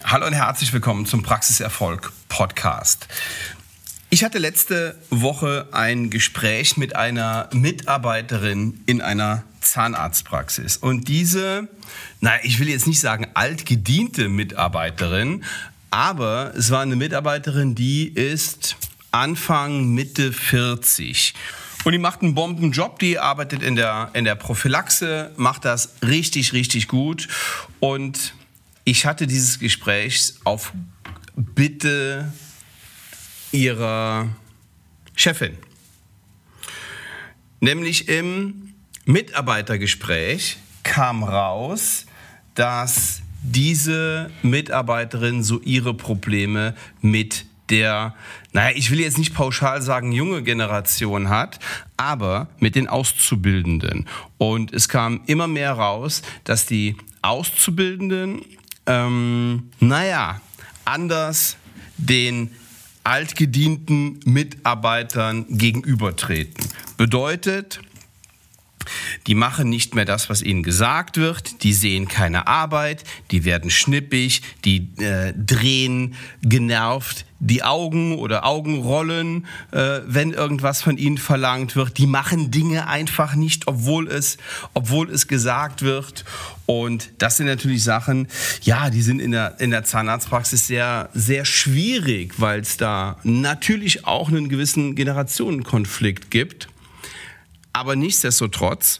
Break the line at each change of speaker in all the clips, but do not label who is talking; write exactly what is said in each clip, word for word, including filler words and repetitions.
Hallo und herzlich willkommen zum Praxiserfolg Podcast. Ich hatte letzte Woche ein Gespräch mit einer Mitarbeiterin in einer Zahnarztpraxis. Und diese, naja, ich will jetzt nicht sagen altgediente Mitarbeiterin, aber es war eine Mitarbeiterin, die ist Anfang, Mitte vierzig. Und die macht einen Bombenjob, die arbeitet in der, in der Prophylaxe, macht das richtig, richtig gut. Und ich hatte dieses Gespräch auf Bitte ihrer Chefin. Nämlich im Mitarbeitergespräch kam raus, dass diese Mitarbeiterin so ihre Probleme mit der, naja, ich will jetzt nicht pauschal sagen, junge Generation hat, aber mit den Auszubildenden. Und es kam immer mehr raus, dass die Auszubildenden, ähm, naja, anders den altgedienten Mitarbeitern gegenübertreten. Bedeutet, die machen nicht mehr das, was ihnen gesagt wird, die sehen keine Arbeit, die werden schnippig, die äh, drehen genervt die Augen oder Augenrollen, äh, wenn irgendwas von ihnen verlangt wird. Die machen Dinge einfach nicht, obwohl es, obwohl es gesagt wird. Und das sind natürlich Sachen, ja, die sind in der, in der Zahnarztpraxis sehr, sehr schwierig, weil es da natürlich auch einen gewissen Generationenkonflikt gibt. Aber nichtsdestotrotz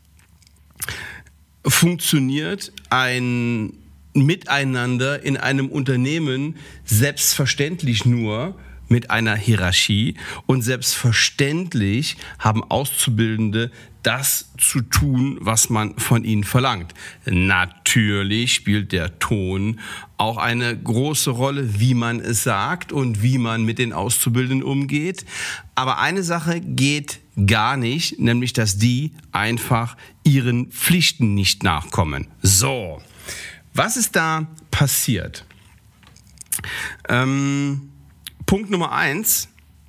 funktioniert ein Miteinander in einem Unternehmen selbstverständlich nur mit einer Hierarchie. Und selbstverständlich haben Auszubildende das zu tun, was man von ihnen verlangt. Natürlich spielt der Ton auch eine große Rolle, wie man es sagt und wie man mit den Auszubildenden umgeht. Aber eine Sache geht gar nicht, nämlich dass die einfach ihren Pflichten nicht nachkommen. So, was ist da passiert? Ähm, Punkt Nummer eins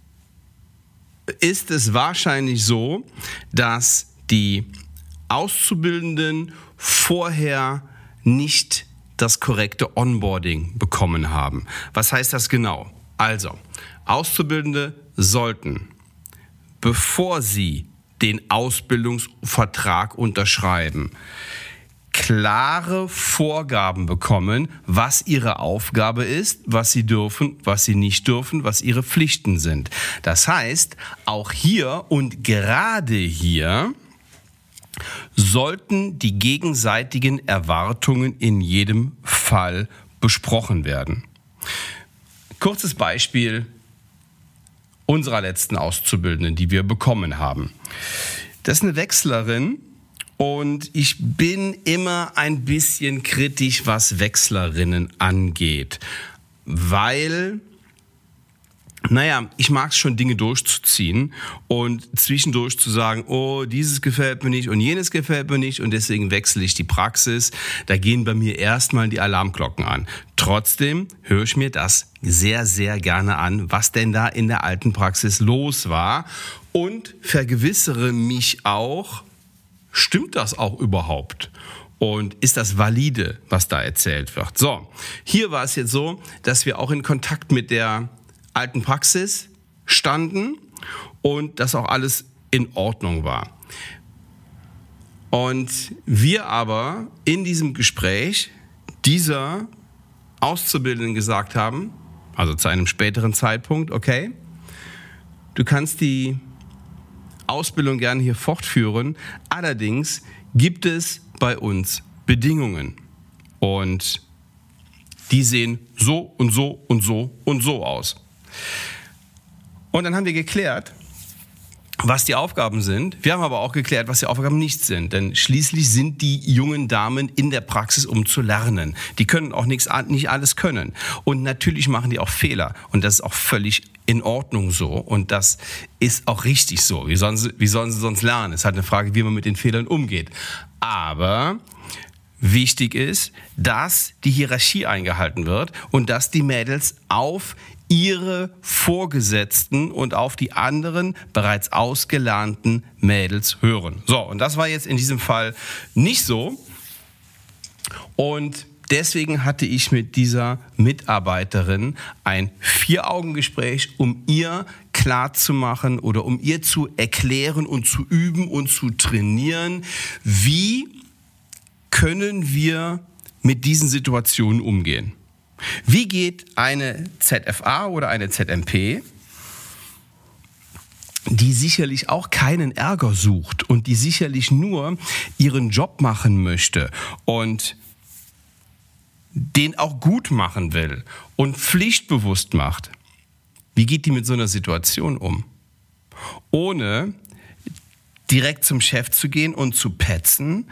ist es wahrscheinlich so, dass die Auszubildenden vorher nicht das korrekte Onboarding bekommen haben. Was heißt das genau? Also, Auszubildende sollten, bevor sie den Ausbildungsvertrag unterschreiben, klare Vorgaben bekommen, was ihre Aufgabe ist, was sie dürfen, was sie nicht dürfen, was ihre Pflichten sind. Das heißt, auch hier und gerade hier sollten die gegenseitigen Erwartungen in jedem Fall besprochen werden. Kurzes Beispiel unserer letzten Auszubildenden, die wir bekommen haben. Das ist eine Wechslerin. Und ich bin immer ein bisschen kritisch, was Wechslerinnen angeht, weil, naja, ich mag es schon, Dinge durchzuziehen und zwischendurch zu sagen, oh, dieses gefällt mir nicht und jenes gefällt mir nicht und deswegen wechsle ich die Praxis. Da gehen bei mir erstmal die Alarmglocken an. Trotzdem höre ich mir das sehr, sehr gerne an, was denn da in der alten Praxis los war und vergewissere mich auch, stimmt das auch überhaupt? Und ist das valide, was da erzählt wird? So, hier war es jetzt so, dass wir auch in Kontakt mit der alten Praxis standen und dass auch alles in Ordnung war. Und wir aber in diesem Gespräch dieser Auszubildenden gesagt haben, also zu einem späteren Zeitpunkt, okay, du kannst die Ausbildung gerne hier fortführen. Allerdings gibt es bei uns Bedingungen und die sehen so und so und so und so aus. Und dann haben wir geklärt, was die Aufgaben sind. Wir haben aber auch geklärt, was die Aufgaben nicht sind. Denn schließlich sind die jungen Damen in der Praxis, um zu lernen. Die können auch nichts, nicht alles können. Und natürlich machen die auch Fehler. Und das ist auch völlig in Ordnung so. Und das ist auch richtig so. Wie sollen sie, wie sollen sie sonst lernen? Es ist halt eine Frage, wie man mit den Fehlern umgeht. Aber wichtig ist, dass die Hierarchie eingehalten wird und dass die Mädels auf ihre Vorgesetzten und auf die anderen bereits ausgelernten Mädels hören. So, und das war jetzt in diesem Fall nicht so. Und deswegen hatte ich mit dieser Mitarbeiterin ein Vier-Augen-Gespräch, um ihr klarzumachen oder um ihr zu erklären und zu üben und zu trainieren, wie können wir mit diesen Situationen umgehen. Wie geht eine Z F A oder eine Z M P, die sicherlich auch keinen Ärger sucht und die sicherlich nur ihren Job machen möchte und den auch gut machen will und pflichtbewusst macht. Wie geht die mit so einer Situation um? Ohne direkt zum Chef zu gehen und zu petzen,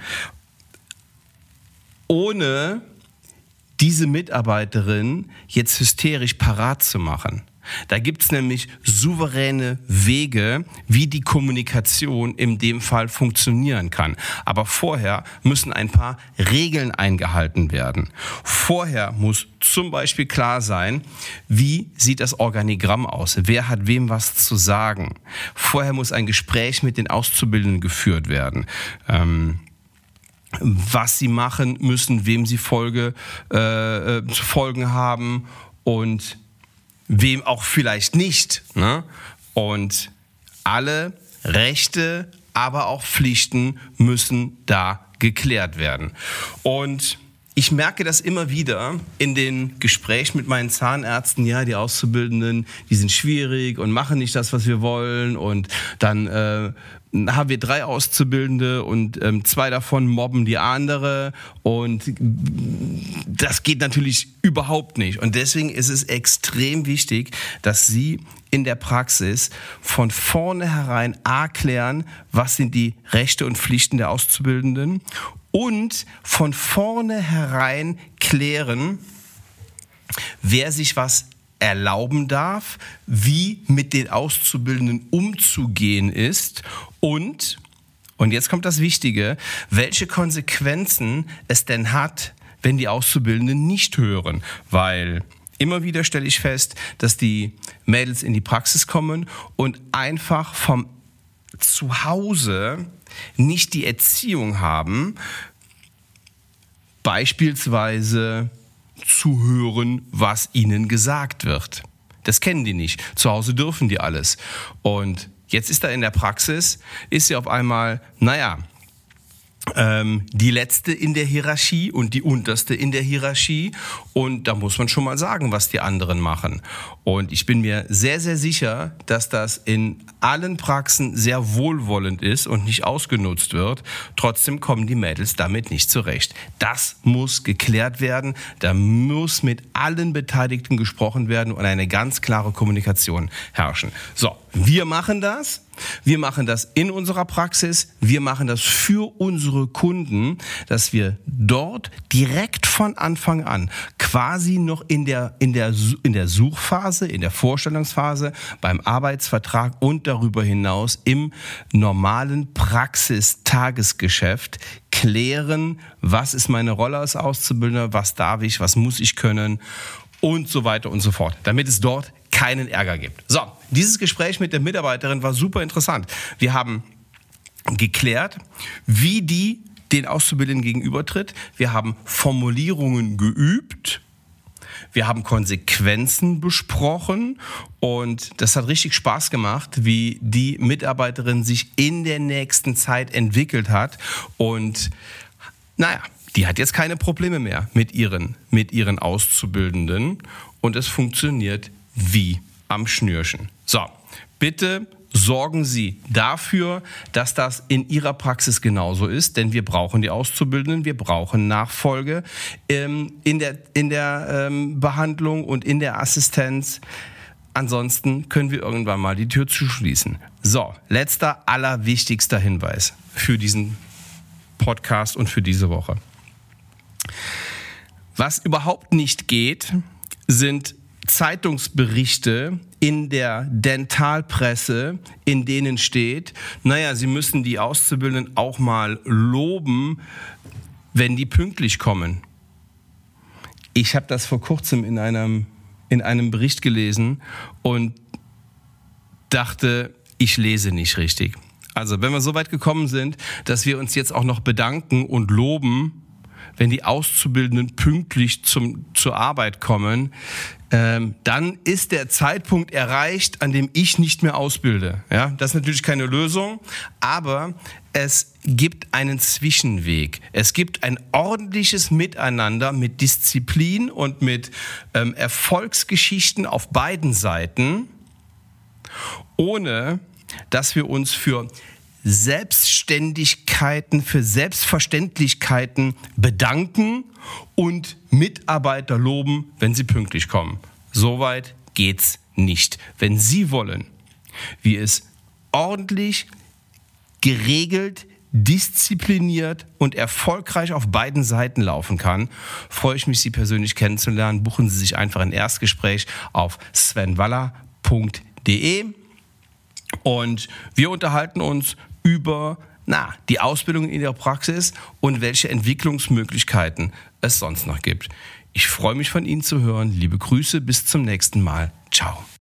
ohne diese Mitarbeiterin jetzt hysterisch parat zu machen. Da gibt es nämlich souveräne Wege, wie die Kommunikation in dem Fall funktionieren kann. Aber vorher müssen ein paar Regeln eingehalten werden. Vorher muss zum Beispiel klar sein, wie sieht das Organigramm aus? Wer hat wem was zu sagen? Vorher muss ein Gespräch mit den Auszubildenden geführt werden. Ähm, was sie machen müssen, wem sie Folge, äh, zu folgen haben und wem auch vielleicht nicht. Ne? Und alle Rechte, aber auch Pflichten müssen da geklärt werden. Und ich merke das immer wieder in den Gesprächen mit meinen Zahnärzten. Ja, die Auszubildenden, die sind schwierig und machen nicht das, was wir wollen. Und dann äh, haben wir drei Auszubildende und ähm, zwei davon mobben die andere. Und das geht natürlich überhaupt nicht. Und deswegen ist es extrem wichtig, dass Sie in der Praxis von vornherein A klären, was sind die Rechte und Pflichten der Auszubildenden, und von vornherein klären, wer sich was erlauben darf, wie mit den Auszubildenden umzugehen ist und, und jetzt kommt das Wichtige, welche Konsequenzen es denn hat, wenn die Auszubildenden nicht hören. Weil immer wieder stelle ich fest, dass die Mädels in die Praxis kommen und einfach vom Zuhause nicht die Erziehung haben, beispielsweise zu hören, was ihnen gesagt wird. Das kennen die nicht. Zu Hause dürfen die alles. Und jetzt ist da in der Praxis, ist sie auf einmal, naja, ähm, die letzte in der Hierarchie und die unterste in der Hierarchie. Und da muss man schon mal sagen, was die anderen machen. Und ich bin mir sehr, sehr sicher, dass das in allen Praxen sehr wohlwollend ist und nicht ausgenutzt wird. Trotzdem kommen die Mädels damit nicht zurecht. Das muss geklärt werden. Da muss mit allen Beteiligten gesprochen werden und eine ganz klare Kommunikation herrschen. So, wir machen das. Wir machen das in unserer Praxis. Wir machen das für unsere Kunden, dass wir dort direkt von Anfang an, quasi noch in der, in der, in der Suchphase, in der Vorstellungsphase, beim Arbeitsvertrag und darüber hinaus im normalen Praxistagesgeschäft klären, was ist meine Rolle als Auszubildender, was darf ich, was muss ich können und so weiter und so fort, damit es dort keinen Ärger gibt. So, dieses Gespräch mit der Mitarbeiterin war super interessant. Wir haben geklärt, wie die den Auszubildenden gegenübertritt. Wir haben Formulierungen geübt. Wir haben Konsequenzen besprochen und das hat richtig Spaß gemacht, wie die Mitarbeiterin sich in der nächsten Zeit entwickelt hat. Und naja, die hat jetzt keine Probleme mehr mit ihren, mit ihren Auszubildenden und es funktioniert wie am Schnürchen. So, bitte sorgen Sie dafür, dass das in Ihrer Praxis genauso ist, denn wir brauchen die Auszubildenden, wir brauchen Nachfolge ähm, in der, in der ähm, Behandlung und in der Assistenz. Ansonsten können wir irgendwann mal die Tür zuschließen. So, letzter, allerwichtigster Hinweis für diesen Podcast und für diese Woche. Was überhaupt nicht geht, sind Zeitungsberichte in der Dentalpresse, in denen steht, naja, Sie müssen die Auszubildenden auch mal loben, wenn die pünktlich kommen. Ich habe das vor kurzem in einem, in einem Bericht gelesen und dachte, ich lese nicht richtig. Also wenn wir so weit gekommen sind, dass wir uns jetzt auch noch bedanken und loben, wenn die Auszubildenden pünktlich zum, zur Arbeit kommen, ähm, dann ist der Zeitpunkt erreicht, an dem ich nicht mehr ausbilde. Ja, das ist natürlich keine Lösung, aber es gibt einen Zwischenweg. Es gibt ein ordentliches Miteinander mit Disziplin und mit ähm, Erfolgsgeschichten auf beiden Seiten, ohne dass wir uns für Selbstständigkeiten, für Selbstverständlichkeiten bedanken und Mitarbeiter loben, wenn sie pünktlich kommen. Soweit geht's nicht. Wenn Sie wollen, wie es ordentlich, geregelt, diszipliniert und erfolgreich auf beiden Seiten laufen kann, freue ich mich, Sie persönlich kennenzulernen. Buchen Sie sich einfach ein Erstgespräch auf sven waller punkt de und wir unterhalten uns über na, die Ausbildung in Ihrer Praxis und welche Entwicklungsmöglichkeiten es sonst noch gibt. Ich freue mich, von Ihnen zu hören. Liebe Grüße, bis zum nächsten Mal. Ciao.